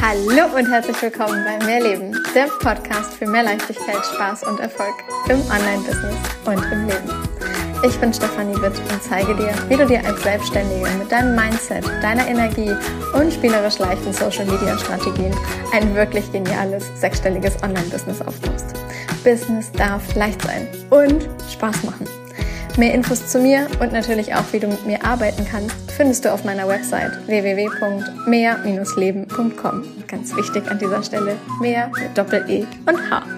Hallo und herzlich willkommen bei Mehrleben, der Podcast für mehr Leichtigkeit, Spaß und Erfolg im Online-Business und im Leben. Ich bin Stefanie Witt und zeige dir, wie du dir als Selbstständige mit deinem Mindset, deiner Energie und spielerisch leichten Social-Media-Strategien ein wirklich geniales, sechsstelliges Online-Business aufbaust. Business darf leicht sein und Spaß machen. Mehr Infos zu mir und natürlich auch, wie du mit mir arbeiten kannst, findest du auf meiner Website www.mehr-leben.com. Ganz wichtig an dieser Stelle, mehr mit Doppel-E und H.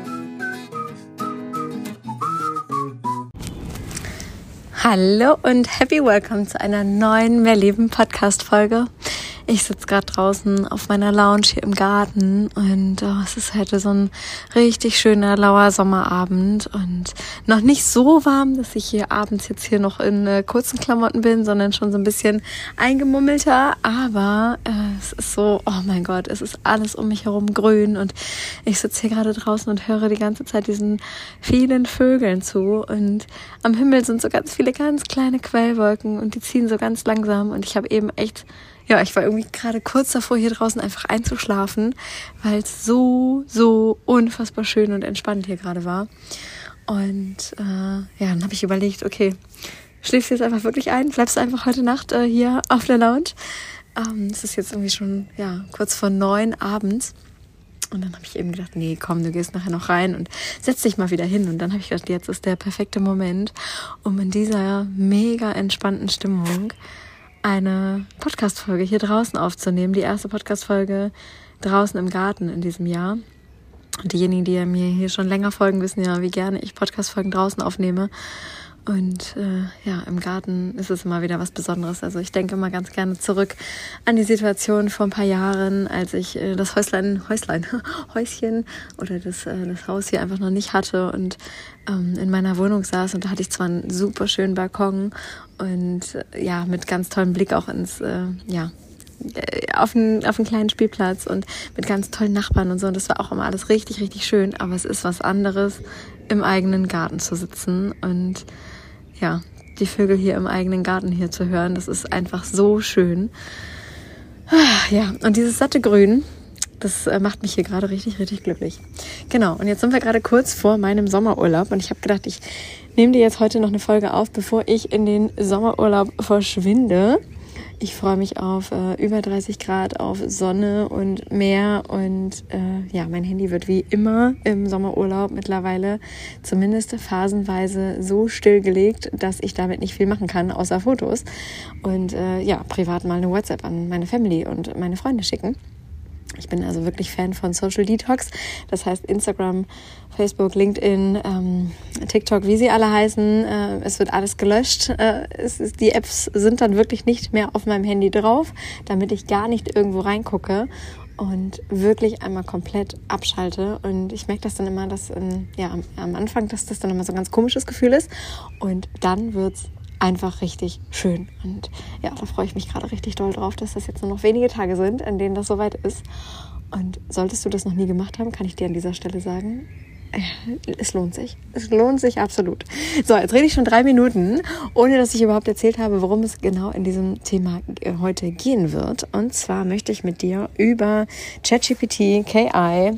Hallo und happy welcome zu einer neuen Mehrleben-Podcast-Folge. Ich sitze gerade draußen auf meiner Lounge hier im Garten und es ist heute so ein richtig schöner, lauer Sommerabend und noch nicht so warm, dass ich hier abends jetzt hier noch in kurzen Klamotten bin, sondern schon so ein bisschen eingemummelter, aber es ist so, oh mein Gott, es ist alles um mich herum grün und ich sitze hier gerade draußen und höre die ganze Zeit diesen vielen Vögeln zu und am Himmel sind so ganz viele ganz kleine Quellwolken und die ziehen so ganz langsam und ich habe eben echt, ich war irgendwie gerade kurz davor, hier draußen einfach einzuschlafen, weil es so unfassbar schön und entspannt hier gerade war. Und dann habe ich überlegt, okay, schläfst du jetzt einfach wirklich ein? Bleibst du einfach heute Nacht hier auf der Lounge? Es ist jetzt irgendwie schon kurz vor 9 abends. Und dann habe ich eben gedacht, nee, komm, du gehst nachher noch rein und setz dich mal wieder hin. Und dann habe ich gedacht, jetzt ist der perfekte Moment, um in dieser mega entspannten Stimmung eine Podcast-Folge hier draußen aufzunehmen. Die erste Podcast-Folge draußen im Garten in diesem Jahr. Und diejenigen, die mir hier schon länger folgen, wissen ja, wie gerne ich Podcast-Folgen draußen aufnehme. Und im Garten ist es immer wieder was Besonderes. Also ich denke immer ganz gerne zurück an die Situation vor ein paar Jahren, als ich das Häuschen oder das Haus hier einfach noch nicht hatte und in meiner Wohnung saß. Und da hatte ich zwar einen super schönen Balkon und mit ganz tollem Blick auch ins auf einen kleinen Spielplatz und mit ganz tollen Nachbarn und so. Und das war auch immer alles richtig, richtig schön. Aber es ist was anderes, im eigenen Garten zu sitzen und die Vögel hier im eigenen Garten hier zu hören. Das ist einfach so schön. Und dieses satte Grün, das macht mich hier gerade richtig, richtig glücklich. Genau, und jetzt sind wir gerade kurz vor meinem Sommerurlaub und ich habe gedacht, ich nehme dir jetzt heute noch eine Folge auf, bevor ich in den Sommerurlaub verschwinde. Ich freue mich auf über 30 Grad, auf Sonne und Meer und mein Handy wird wie immer im Sommerurlaub mittlerweile zumindest phasenweise so stillgelegt, dass ich damit nicht viel machen kann, außer Fotos und privat mal eine WhatsApp an meine Family und meine Freunde schicken. Ich bin also wirklich Fan von Social Detox, das heißt Instagram, Facebook, LinkedIn, TikTok, wie sie alle heißen. Es wird alles gelöscht. Die Apps sind dann wirklich nicht mehr auf meinem Handy drauf, damit ich gar nicht irgendwo reingucke und wirklich einmal komplett abschalte. Und ich merke das dann immer, dass am Anfang, dass das dann immer so ein ganz komisches Gefühl ist und dann wird's einfach richtig schön. Und da freue ich mich gerade richtig doll drauf, dass das jetzt nur noch wenige Tage sind, in denen das soweit ist. Und solltest du das noch nie gemacht haben, kann ich dir an dieser Stelle sagen, es lohnt sich. Es lohnt sich absolut. So, jetzt rede ich schon 3 Minuten, ohne dass ich überhaupt erzählt habe, worum es genau in diesem Thema heute gehen wird. Und zwar möchte ich mit dir über ChatGPT, KI,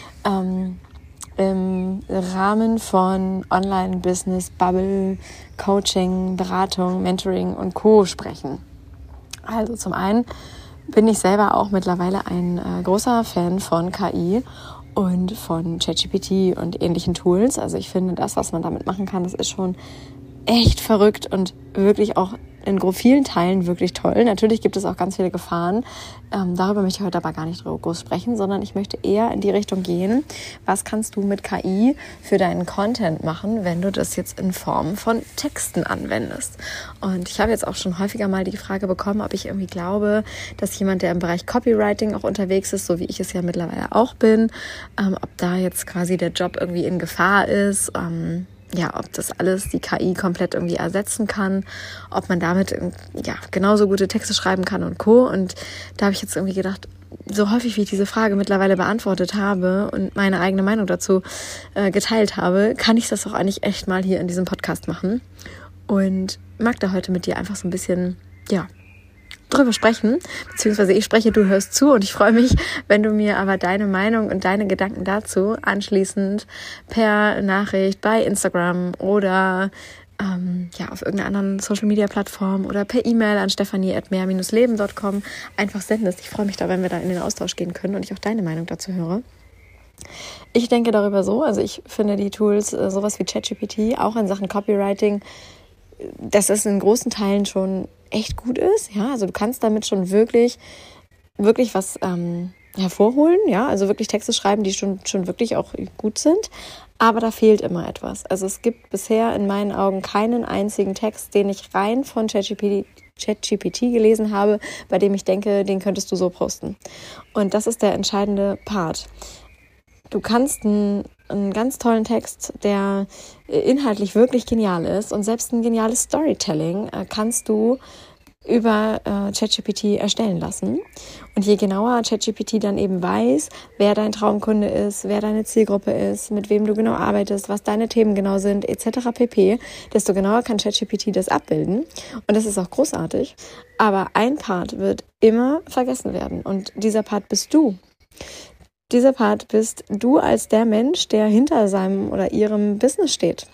im Rahmen von Online-Business, Bubble, Coaching, Beratung, Mentoring und Co. sprechen. Also zum einen bin ich selber auch mittlerweile ein großer Fan von KI und von ChatGPT und ähnlichen Tools. Also ich finde, das, was man damit machen kann, das ist schon echt verrückt und wirklich auch in vielen Teilen wirklich toll. Natürlich gibt es auch ganz viele Gefahren. Darüber möchte ich heute aber gar nicht groß sprechen, sondern ich möchte eher in die Richtung gehen, was kannst du mit KI für deinen Content machen, wenn du das jetzt in Form von Texten anwendest. Und ich habe jetzt auch schon häufiger mal die Frage bekommen, ob ich irgendwie glaube, dass jemand, der im Bereich Copywriting auch unterwegs ist, so wie ich es ja mittlerweile auch bin, ob da jetzt quasi der Job irgendwie in Gefahr ist, ob das alles die KI komplett irgendwie ersetzen kann, ob man damit genauso gute Texte schreiben kann und Co. Und da habe ich jetzt irgendwie gedacht, so häufig wie ich diese Frage mittlerweile beantwortet habe und meine eigene Meinung dazu geteilt habe, kann ich das doch eigentlich echt mal hier in diesem Podcast machen und mag da heute mit dir einfach so ein bisschen drüber sprechen, beziehungsweise ich spreche, du hörst zu, und ich freue mich, wenn du mir aber deine Meinung und deine Gedanken dazu anschließend per Nachricht bei Instagram oder auf irgendeiner anderen Social-Media-Plattform oder per E-Mail an stephanie@mehr-leben.com einfach sendest. Ich freue mich da, wenn wir da in den Austausch gehen können und ich auch deine Meinung dazu höre. Ich denke darüber so, also ich finde die Tools, sowas wie ChatGPT, auch in Sachen Copywriting, dass es in großen Teilen schon echt gut ist. Ja, also du kannst damit schon wirklich was hervorholen. Ja, also wirklich Texte schreiben, die schon wirklich auch gut sind. Aber da fehlt immer etwas. Also es gibt bisher in meinen Augen keinen einzigen Text, den ich rein von ChatGPT gelesen habe, bei dem ich denke, den könntest du so posten. Und das ist der entscheidende Part. Du kannst einen ganz tollen Text, der inhaltlich wirklich genial ist, und selbst ein geniales Storytelling kannst du über ChatGPT erstellen lassen. Und je genauer ChatGPT dann eben weiß, wer dein Traumkunde ist, wer deine Zielgruppe ist, mit wem du genau arbeitest, was deine Themen genau sind, etc. pp., desto genauer kann ChatGPT das abbilden. Und das ist auch großartig. Aber ein Part wird immer vergessen werden. Und dieser Part bist du. Dieser Part bist du als der Mensch, der hinter seinem oder ihrem Business steht.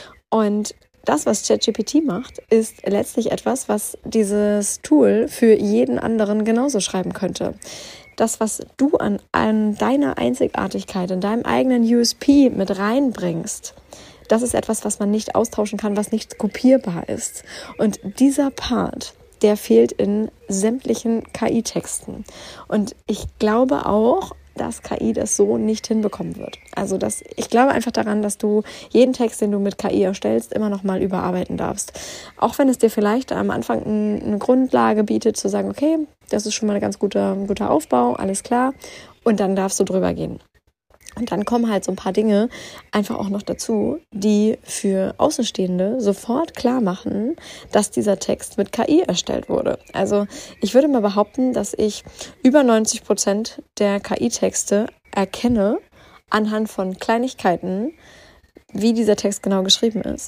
Und das, was ChatGPT macht, ist letztlich etwas, was dieses Tool für jeden anderen genauso schreiben könnte. Das, was du an deiner Einzigartigkeit, in deinem eigenen USP mit reinbringst, das ist etwas, was man nicht austauschen kann, was nicht kopierbar ist. Und dieser Part, der fehlt in sämtlichen KI-Texten. Und ich glaube auch, dass KI das so nicht hinbekommen wird. Also ich glaube einfach daran, dass du jeden Text, den du mit KI erstellst, immer noch mal überarbeiten darfst. Auch wenn es dir vielleicht am Anfang eine Grundlage bietet, zu sagen, okay, das ist schon mal ein ganz guter Aufbau, alles klar, und dann darfst du drüber gehen. Und dann kommen halt so ein paar Dinge einfach auch noch dazu, die für Außenstehende sofort klar machen, dass dieser Text mit KI erstellt wurde. Also ich würde mal behaupten, dass ich über 90% der KI-Texte erkenne anhand von Kleinigkeiten, wie dieser Text genau geschrieben ist.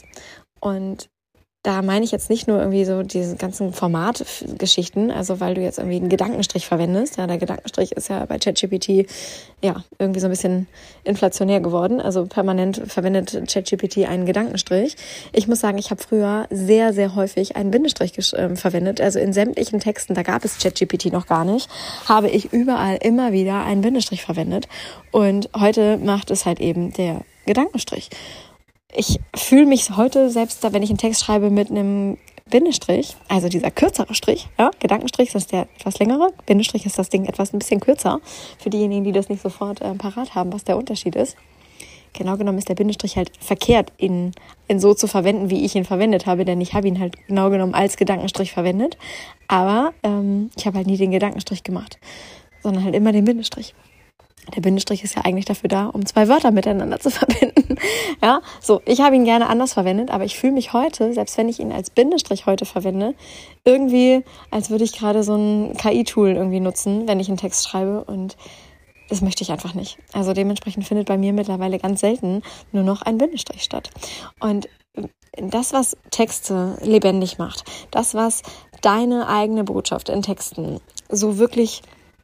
Und da meine ich jetzt nicht nur irgendwie so diese ganzen Formatgeschichten, also weil du jetzt irgendwie einen Gedankenstrich verwendest. Ja, der Gedankenstrich ist ja bei ChatGPT irgendwie so ein bisschen inflationär geworden. Also permanent verwendet ChatGPT einen Gedankenstrich. Ich muss sagen, ich habe früher sehr, sehr häufig einen Bindestrich verwendet. Also in sämtlichen Texten, da gab es ChatGPT noch gar nicht, habe ich überall immer wieder einen Bindestrich verwendet. Und heute macht es halt eben der Gedankenstrich. Ich fühle mich heute selbst, wenn ich einen Text schreibe mit einem Bindestrich, also dieser kürzere Strich, ja, Gedankenstrich ist der etwas längere, Bindestrich ist das Ding ein bisschen kürzer, für diejenigen, die das nicht sofort parat haben, was der Unterschied ist. Genau genommen ist der Bindestrich halt verkehrt, ihn so zu verwenden, wie ich ihn verwendet habe, denn ich habe ihn halt genau genommen als Gedankenstrich verwendet, aber ich habe halt nie den Gedankenstrich gemacht, sondern halt immer den Bindestrich. Der Bindestrich ist ja eigentlich dafür da, um zwei Wörter miteinander zu verbinden. Ja, so, ich habe ihn gerne anders verwendet, aber ich fühle mich heute, selbst wenn ich ihn als Bindestrich heute verwende, irgendwie, als würde ich gerade so ein KI-Tool irgendwie nutzen, wenn ich einen Text schreibe, und das möchte ich einfach nicht. Also dementsprechend findet bei mir mittlerweile ganz selten nur noch ein Bindestrich statt. Und das, was Texte lebendig macht, das, was deine eigene Botschaft in Texten so wirklich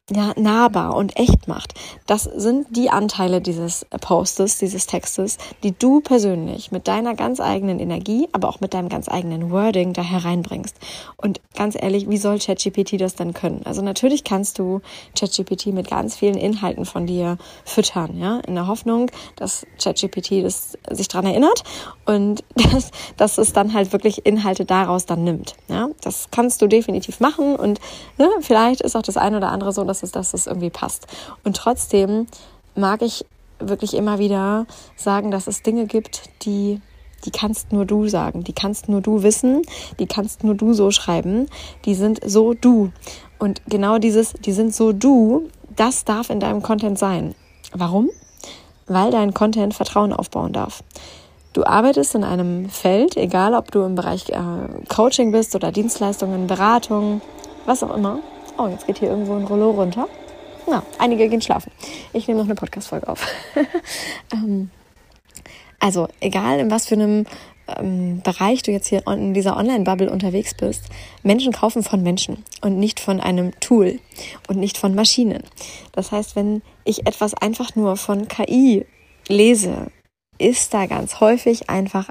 nahbar und echt macht. Das sind die Anteile dieses Postes, dieses Textes, die du persönlich mit deiner ganz eigenen Energie, aber auch mit deinem ganz eigenen Wording da hereinbringst. Und ganz ehrlich, wie soll ChatGPT das denn können? Also natürlich kannst du ChatGPT mit ganz vielen Inhalten von dir füttern, ja, in der Hoffnung, dass ChatGPT sich daran erinnert und dass es dann halt wirklich Inhalte daraus dann nimmt. Ja, das kannst du definitiv machen, und vielleicht ist auch das eine oder andere so, dass es irgendwie passt. Und trotzdem mag ich wirklich immer wieder sagen, dass es Dinge gibt, die kannst nur du sagen, die kannst nur du wissen, die kannst nur du so schreiben, die sind so du. Und genau die sind so du, das darf in deinem Content sein. Warum? Weil dein Content Vertrauen aufbauen darf. Du arbeitest in einem Feld, egal ob du im Bereich Coaching bist oder Dienstleistungen, Beratung, was auch immer. Oh, jetzt geht hier irgendwo ein Rollo runter. Na, einige gehen schlafen. Ich nehme noch eine Podcast-Folge auf. Also, egal in was für einem Bereich du jetzt hier in dieser Online-Bubble unterwegs bist, Menschen kaufen von Menschen und nicht von einem Tool und nicht von Maschinen. Das heißt, wenn ich etwas einfach nur von KI lese, ist da ganz häufig einfach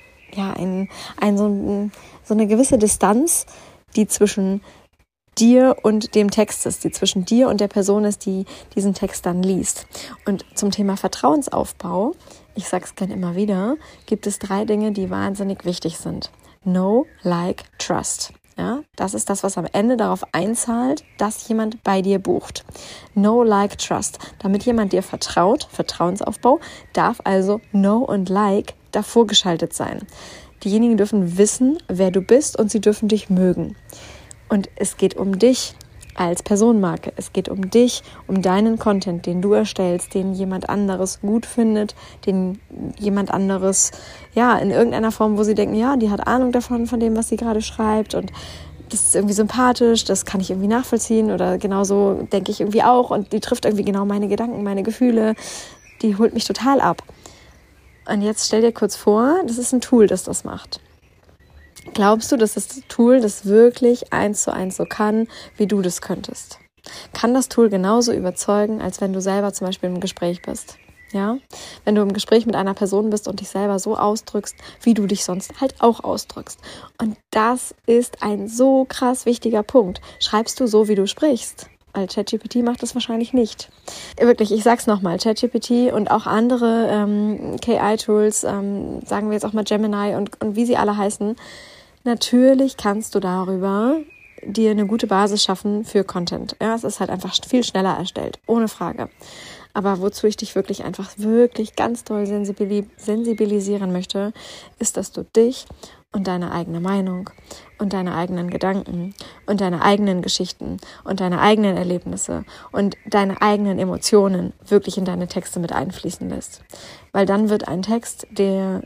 so eine gewisse Distanz, die zwischen dir und dem Text ist, die zwischen dir und der Person ist, die diesen Text dann liest. Und zum Thema Vertrauensaufbau, ich sage es gerne immer wieder, gibt es 3 Dinge, die wahnsinnig wichtig sind. Know, like, trust. Ja, das ist das, was am Ende darauf einzahlt, dass jemand bei dir bucht. Know, like, trust. Damit jemand dir vertraut, Vertrauensaufbau, darf also know und like davor geschaltet sein. Diejenigen dürfen wissen, wer du bist und sie dürfen dich mögen. Und es geht um dich als Personenmarke. Es geht um dich, um deinen Content, den du erstellst, den jemand anderes gut findet, den jemand anderes, in irgendeiner Form, wo sie denken, ja, die hat Ahnung davon, von dem, was sie gerade schreibt und das ist irgendwie sympathisch, das kann ich irgendwie nachvollziehen oder genauso denke ich irgendwie auch und die trifft irgendwie genau meine Gedanken, meine Gefühle, die holt mich total ab. Und jetzt stell dir kurz vor, das ist ein Tool, das das macht. Glaubst du, dass das Tool das wirklich 1:1 so kann, wie du das könntest? Kann das Tool genauso überzeugen, als wenn du selber zum Beispiel im Gespräch bist? Ja? Wenn du im Gespräch mit einer Person bist und dich selber so ausdrückst, wie du dich sonst halt auch ausdrückst. Und das ist ein so krass wichtiger Punkt. Schreibst du so, wie du sprichst? Weil ChatGPT macht das wahrscheinlich nicht. Wirklich, ich sag's nochmal, ChatGPT und auch andere KI-Tools, sagen wir jetzt auch mal Gemini und wie sie alle heißen, natürlich kannst du darüber dir eine gute Basis schaffen für Content. Ja, es ist halt einfach viel schneller erstellt, ohne Frage. Aber wozu ich dich wirklich ganz doll sensibilisieren möchte, ist, dass du dich und deine eigene Meinung und deine eigenen Gedanken und deine eigenen Geschichten und deine eigenen Erlebnisse und deine eigenen Emotionen wirklich in deine Texte mit einfließen lässt. Weil dann wird ein Text, den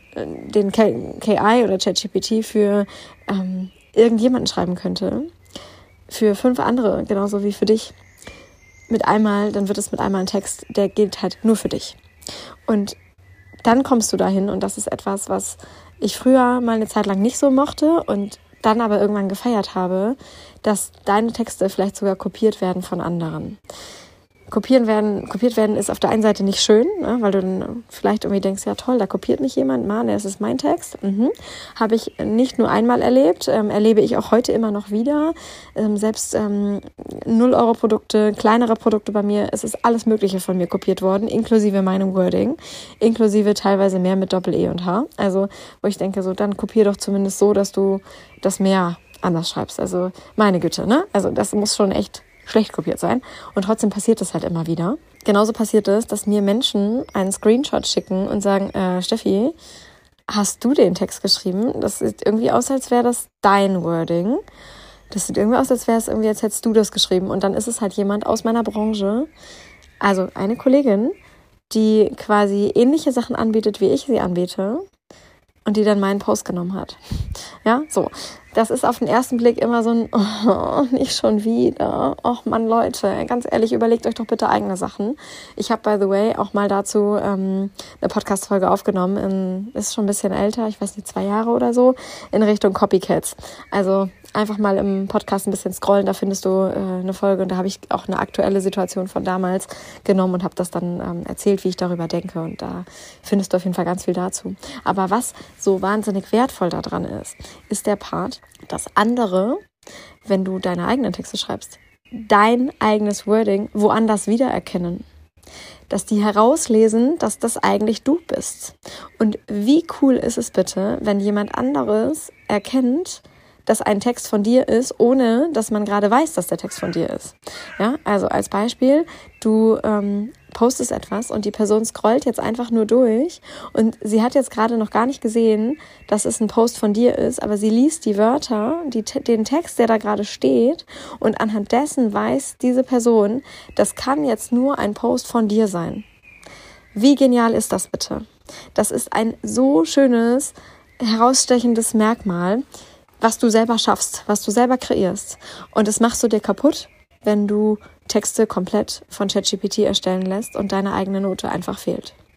KI oder ChatGPT für irgendjemanden schreiben könnte, für 5 andere, genauso wie für dich, dann wird es mit einmal ein Text, der gilt halt nur für dich. Und dann kommst du dahin und das ist etwas, was ich früher mal eine Zeit lang nicht so mochte und dann aber irgendwann gefeiert habe, dass deine Texte vielleicht sogar kopiert werden von anderen. Kopiert werden ist auf der einen Seite nicht schön, ne, weil du dann vielleicht irgendwie denkst, ja toll, da kopiert mich jemand, Mann, das ist mein Text. Habe ich nicht nur einmal erlebt, erlebe ich auch heute immer noch wieder. Selbst 0-Euro-Produkte, kleinere Produkte bei mir, es ist alles Mögliche von mir kopiert worden, inklusive meinem Wording, inklusive teilweise mehr mit Doppel-E und H. Also wo ich denke, so dann kopier doch zumindest so, dass du das mehr anders schreibst. Also meine Güte, ne? Also das muss schon echt schlecht kopiert sein. Und trotzdem passiert das halt immer wieder. Genauso passiert es, dass mir Menschen einen Screenshot schicken und sagen, Steffi, hast du den Text geschrieben? Das sieht irgendwie aus, als wäre das dein Wording. Das sieht irgendwie aus, als hättest du das geschrieben. Und dann ist es halt jemand aus meiner Branche, also eine Kollegin, die quasi ähnliche Sachen anbietet, wie ich sie anbiete und die dann meinen Post genommen hat. Ja, so. Das ist auf den ersten Blick immer so ein, nicht schon wieder. Och Mann, Leute, ganz ehrlich, überlegt euch doch bitte eigene Sachen. Ich habe, by the way, auch mal dazu eine Podcast-Folge aufgenommen. Ist schon ein bisschen älter, ich weiß nicht, 2 Jahre oder so, in Richtung Copycats. Also einfach mal im Podcast ein bisschen scrollen, da findest du eine Folge und da habe ich auch eine aktuelle Situation von damals genommen und habe das dann erzählt, wie ich darüber denke und da findest du auf jeden Fall ganz viel dazu. Aber was so wahnsinnig wertvoll daran ist der Part, dass andere, wenn du deine eigenen Texte schreibst, dein eigenes Wording woanders wiedererkennen. Dass die herauslesen, dass das eigentlich du bist. Und wie cool ist es bitte, wenn jemand anderes erkennt, dass ein Text von dir ist, ohne dass man gerade weiß, dass der Text von dir ist. Ja, also als Beispiel, du postest etwas und die Person scrollt jetzt einfach nur durch und sie hat jetzt gerade noch gar nicht gesehen, dass es ein Post von dir ist, aber sie liest die Wörter, den Text, der da gerade steht und anhand dessen weiß diese Person, das kann jetzt nur ein Post von dir sein. Wie genial ist das bitte? Das ist ein so schönes, herausstechendes Merkmal, was du selber schaffst, was du selber kreierst. Und das machst du dir kaputt, wenn du Texte komplett von ChatGPT erstellen lässt und deine eigene Note einfach fehlt.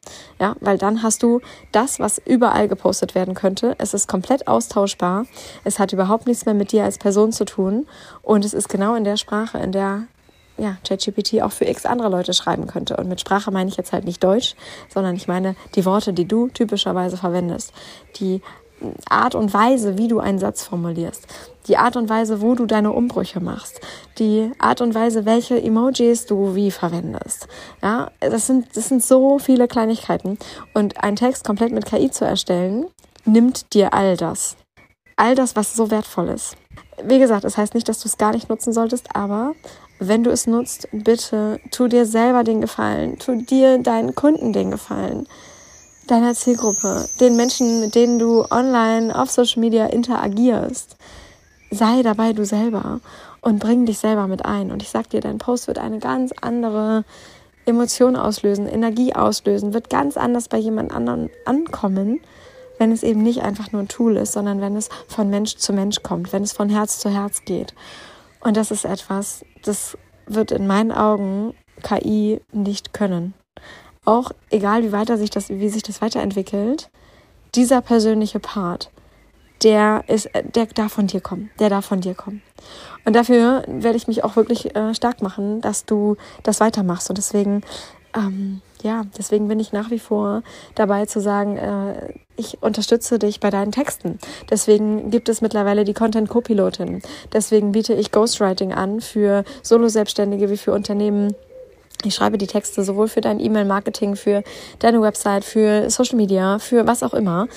Ja, weil dann hast du das, was überall gepostet werden könnte. Es ist komplett austauschbar. Es hat überhaupt nichts mehr mit dir als Person zu tun. Und es ist genau in der Sprache, in der ChatGPT auch für x andere Leute schreiben könnte. Und mit Sprache meine ich jetzt halt nicht Deutsch, sondern ich meine die Worte, die du typischerweise verwendest. Die Art und Weise, wie du einen Satz formulierst. Die Art und Weise, wo du deine Umbrüche machst. Die Art und Weise, welche Emojis du wie verwendest. Ja, das sind so viele Kleinigkeiten. Und einen Text komplett mit KI zu erstellen, nimmt dir all das. All das, was so wertvoll ist. Wie gesagt, das heißt nicht, dass du es gar nicht nutzen solltest, aber wenn du es nutzt, bitte tu dir selber den Gefallen. Tu dir deinen Kunden den Gefallen. Deiner Zielgruppe, den Menschen, mit denen du online auf Social Media interagierst. Sei dabei du selber und bring dich selber mit ein. Und ich sag dir, dein Post wird eine ganz andere Emotion auslösen, Energie auslösen, wird ganz anders bei jemand anderem ankommen, wenn es eben nicht einfach nur ein Tool ist, sondern wenn es von Mensch zu Mensch kommt, wenn es von Herz zu Herz geht. Und das ist etwas, das wird in meinen Augen KI nicht können. Auch egal, wie sich das weiterentwickelt, dieser persönliche Part, der darf von dir kommen. Und dafür werde ich mich auch wirklich stark machen, dass du das weitermachst. Und deswegen bin ich nach wie vor dabei zu sagen, ich unterstütze dich bei deinen Texten. Deswegen gibt es mittlerweile die Content-Copilotin. Deswegen biete ich Ghostwriting an für Solo-Selbstständige wie für Unternehmen. Ich schreibe die Texte sowohl für dein E-Mail-Marketing, für deine Website, für Social Media, für was auch immer.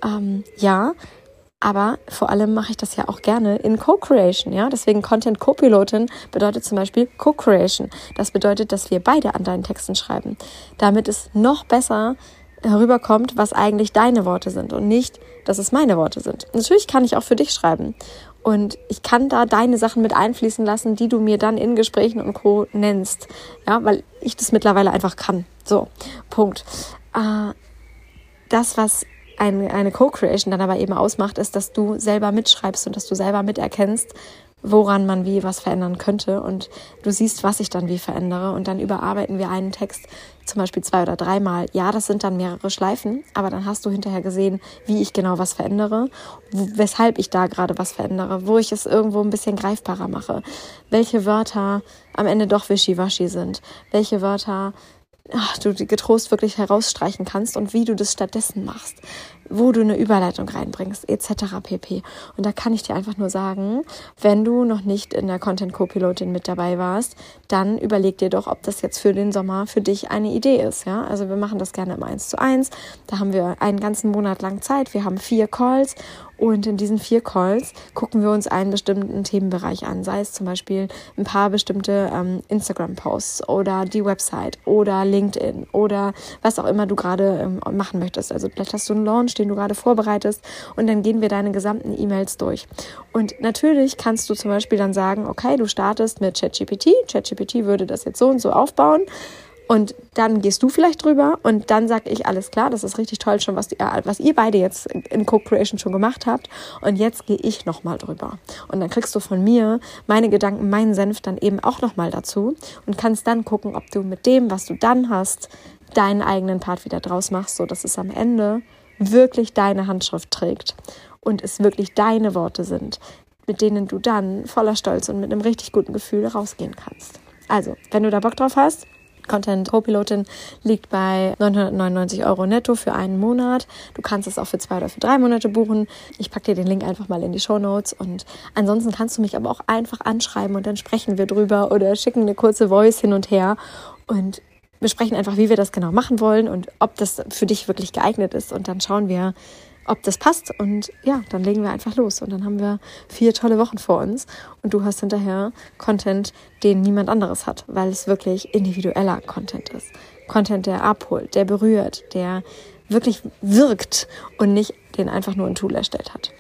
Aber vor allem mache ich das ja auch gerne in Co-Creation. Ja? Deswegen Content-Copilotin bedeutet zum Beispiel Co-Creation. Das bedeutet, dass wir beide an deinen Texten schreiben, damit es noch besser herüberkommt, was eigentlich deine Worte sind und nicht, dass es meine Worte sind. Natürlich kann ich auch für dich schreiben. Und ich kann da deine Sachen mit einfließen lassen, die du mir dann in Gesprächen und Co. nennst. Ja, weil ich das mittlerweile einfach kann. So, Punkt. Das, was eine Co-Creation dann aber eben ausmacht, ist, dass du selber mitschreibst und dass du selber miterkennst, woran man wie was verändern könnte. Und du siehst, was ich dann wie verändere. Und dann überarbeiten wir einen Text zum Beispiel 2 oder 3 Mal. Ja, das sind dann mehrere Schleifen, aber dann hast du hinterher gesehen, wie ich genau was verändere, weshalb ich da gerade was verändere, wo ich es irgendwo ein bisschen greifbarer mache, welche Wörter am Ende doch wischiwaschi sind, welche Wörter du getrost wirklich herausstreichen kannst und wie du das stattdessen machst, wo du eine Überleitung reinbringst, etc. pp. Und da kann ich dir einfach nur sagen, wenn du noch nicht in der Content-Copilotin mit dabei warst, dann überleg dir doch, ob das jetzt für den Sommer für dich eine Idee ist. Ja? Also wir machen das gerne im 1:1. Da haben wir einen ganzen Monat lang Zeit. Wir haben 4 Calls und in diesen 4 Calls gucken wir uns einen bestimmten Themenbereich an, sei es zum Beispiel ein paar bestimmte Instagram-Posts oder die Website oder LinkedIn oder was auch immer du gerade machen möchtest. Also vielleicht hast du einen Launch, den du gerade vorbereitest und dann gehen wir deine gesamten E-Mails durch. Und natürlich kannst du zum Beispiel dann sagen, okay, du startest mit ChatGPT. ChatGPT würde das jetzt so und so aufbauen. Und dann gehst du vielleicht drüber und dann sage ich, alles klar, das ist richtig toll schon, was ihr beide jetzt in Co-Creation schon gemacht habt. Und jetzt gehe ich nochmal drüber. Und dann kriegst du von mir meine Gedanken, meinen Senf dann eben auch nochmal dazu und kannst dann gucken, ob du mit dem, was du dann hast, deinen eigenen Part wieder draus machst, sodass es am Ende wirklich deine Handschrift trägt und es wirklich deine Worte sind, mit denen du dann voller Stolz und mit einem richtig guten Gefühl rausgehen kannst. Also, wenn du da Bock drauf hast, Content Co-Pilotin liegt bei 999 € netto für einen Monat. Du kannst es auch für 2 oder für 3 Monate buchen. Ich packe dir den Link einfach mal in die Shownotes und ansonsten kannst du mich aber auch einfach anschreiben und dann sprechen wir drüber oder schicken eine kurze Voice hin und her und besprechen einfach, wie wir das genau machen wollen und ob das für dich wirklich geeignet ist und dann schauen wir, ob das passt und ja, dann legen wir einfach los und dann haben wir 4 tolle Wochen vor uns und du hast hinterher Content, den niemand anderes hat, weil es wirklich individueller Content ist. Content, der abholt, der berührt, der wirklich wirkt und nicht den einfach nur ein Tool erstellt hat.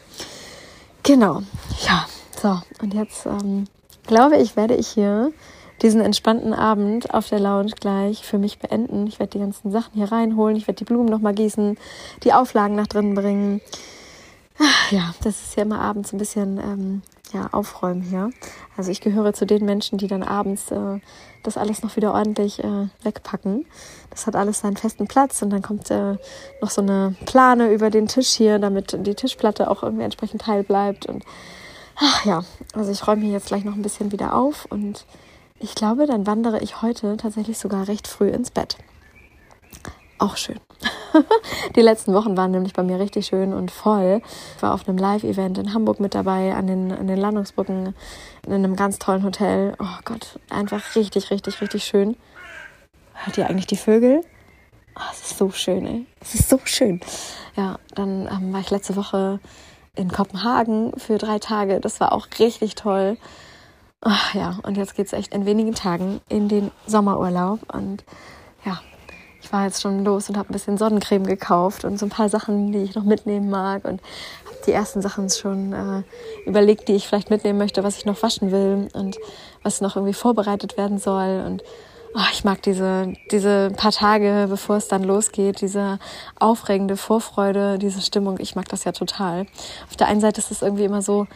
Genau, ja, so und jetzt glaube ich, werde ich hier diesen entspannten Abend auf der Lounge gleich für mich beenden. Ich werde die ganzen Sachen hier reinholen, ich werde die Blumen nochmal gießen, die Auflagen nach drinnen bringen. Ja, das ist ja immer abends ein bisschen aufräumen hier. Also ich gehöre zu den Menschen, die dann abends das alles noch wieder ordentlich wegpacken. Das hat alles seinen festen Platz und dann kommt noch so eine Plane über den Tisch hier, damit die Tischplatte auch irgendwie entsprechend heil bleibt. Und also ich räume hier jetzt gleich noch ein bisschen wieder auf und ich glaube, dann wandere ich heute tatsächlich sogar recht früh ins Bett. Auch schön. Die letzten Wochen waren nämlich bei mir richtig schön und voll. Ich war auf einem Live-Event in Hamburg mit dabei, an den Landungsbrücken, in einem ganz tollen Hotel. Oh Gott, einfach richtig, richtig, richtig schön. Hört ihr eigentlich die Vögel? Oh, es ist so schön, ey. Es ist so schön. Ja, dann war ich letzte Woche in Kopenhagen für 3 Tage. Das war auch richtig toll. Ach ja, und jetzt geht's echt in wenigen Tagen in den Sommerurlaub. Und ja, ich war jetzt schon los und habe ein bisschen Sonnencreme gekauft und so ein paar Sachen, die ich noch mitnehmen mag. Und habe die ersten Sachen schon überlegt, die ich vielleicht mitnehmen möchte, was ich noch waschen will und was noch irgendwie vorbereitet werden soll. Und ich mag diese paar Tage, bevor es dann losgeht, diese aufregende Vorfreude, diese Stimmung. Ich mag das ja total. Auf der einen Seite ist es irgendwie immer so,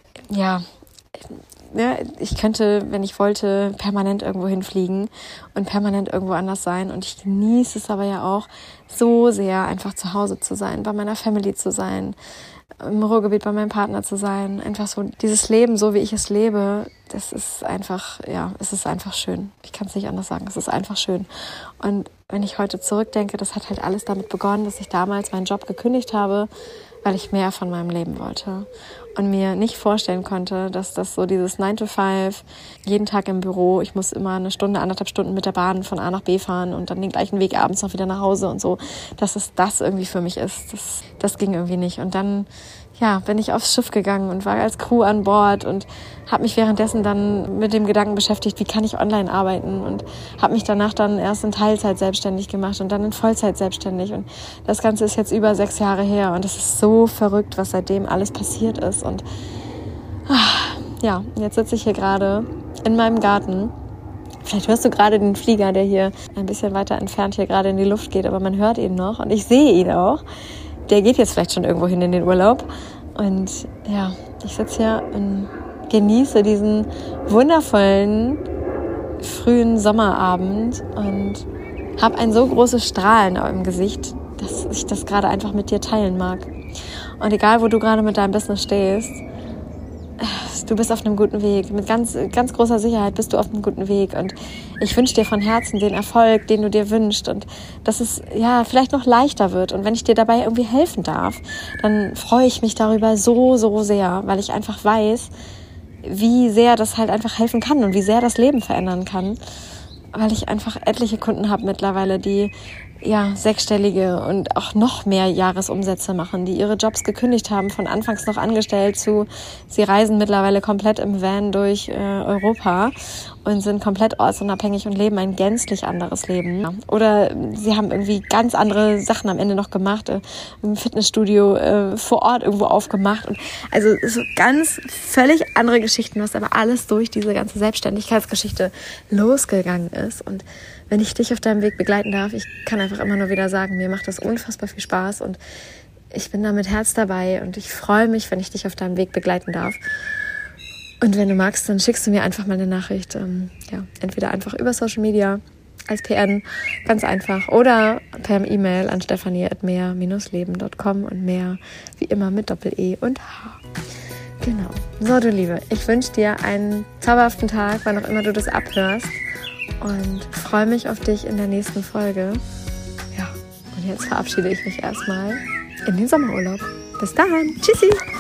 ich könnte, wenn ich wollte, permanent irgendwo hinfliegen und permanent irgendwo anders sein. Und ich genieße es aber ja auch so sehr, einfach zu Hause zu sein, bei meiner Family zu sein, im Ruhrgebiet bei meinem Partner zu sein. Einfach so dieses Leben, so wie ich es lebe, das ist einfach, es ist einfach schön. Ich kann es nicht anders sagen, es ist einfach schön. Und wenn ich heute zurückdenke, das hat halt alles damit begonnen, dass ich damals meinen Job gekündigt habe, weil ich mehr von meinem Leben wollte und mir nicht vorstellen konnte, dass das so dieses 9 to 5, jeden Tag im Büro, ich muss immer 1 Stunde, 1,5 Stunden mit der Bahn von A nach B fahren und dann den gleichen Weg abends noch wieder nach Hause und so, dass es das irgendwie für mich ist. Das ging irgendwie nicht. Und dann bin ich aufs Schiff gegangen und war als Crew an Bord und habe mich währenddessen dann mit dem Gedanken beschäftigt, wie kann ich online arbeiten, und habe mich danach dann erst in Teilzeit selbstständig gemacht und dann in Vollzeit selbstständig, und das Ganze ist jetzt über 6 Jahre her und es ist so verrückt, was seitdem alles passiert ist. Und jetzt sitze ich hier gerade in meinem Garten. Vielleicht hörst du gerade den Flieger, der hier ein bisschen weiter entfernt hier gerade in die Luft geht, aber man hört ihn noch und ich sehe ihn auch. Der geht jetzt vielleicht schon irgendwo hin in den Urlaub. Und ich sitze hier und genieße diesen wundervollen frühen Sommerabend und habe ein so großes Strahlen im Gesicht, dass ich das gerade einfach mit dir teilen mag. Und egal, wo du gerade mit deinem Business stehst, du bist auf einem guten Weg. Mit ganz, ganz großer Sicherheit bist du auf einem guten Weg. Und ich wünsche dir von Herzen den Erfolg, den du dir wünschst. Und dass es vielleicht noch leichter wird. Und wenn ich dir dabei irgendwie helfen darf, dann freue ich mich darüber so, so sehr. Weil ich einfach weiß, wie sehr das halt einfach helfen kann und wie sehr das Leben verändern kann. Weil ich einfach etliche Kunden habe mittlerweile, die 6-stellige und auch noch mehr Jahresumsätze machen, die ihre Jobs gekündigt haben, von anfangs noch angestellt zu, sie reisen mittlerweile komplett im Van durch Europa und sind komplett ortsunabhängig und leben ein gänzlich anderes Leben. Oder sie haben irgendwie ganz andere Sachen am Ende noch gemacht, im Fitnessstudio vor Ort irgendwo aufgemacht. Und also so ganz völlig andere Geschichten, was aber alles durch diese ganze Selbstständigkeitsgeschichte losgegangen ist. Und wenn ich dich auf deinem Weg begleiten darf, ich kann einfach immer nur wieder sagen, mir macht das unfassbar viel Spaß und ich bin da mit Herz dabei und ich freue mich, wenn ich dich auf deinem Weg begleiten darf. Und wenn du magst, dann schickst du mir einfach mal eine Nachricht, entweder einfach über Social Media als PN, ganz einfach, oder per E-Mail an stephanie@mehr-leben.com und mehr wie immer mit Doppel-E und H. Genau. So, du Liebe, ich wünsche dir einen zauberhaften Tag, wann auch immer du das abhörst. Und freue mich auf dich in der nächsten Folge. Ja, und jetzt verabschiede ich mich erstmal in den Sommerurlaub. Bis dann. Tschüssi.